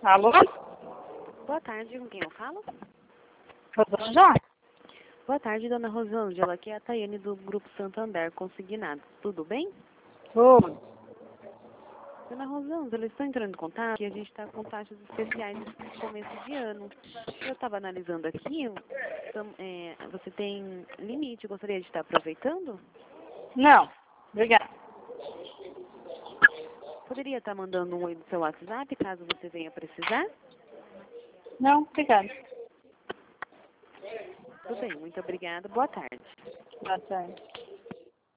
Alô? Boa tarde, com quem eu falo? Rosângela? Boa tarde, dona Rosângela. Aqui é a Tayane do Grupo Santander Consignado. Tudo bem? Tudo. Dona Rosângela, estou entrando em contato e a gente está com taxas especiais nesse começo de ano. Eu estava analisando aqui, você tem limite, gostaria de estar aproveitando? Não, obrigada. Poderia estar mandando um oi no seu WhatsApp, caso você venha precisar? Não, obrigada. Tudo bem, muito obrigada. Boa tarde. Boa tarde.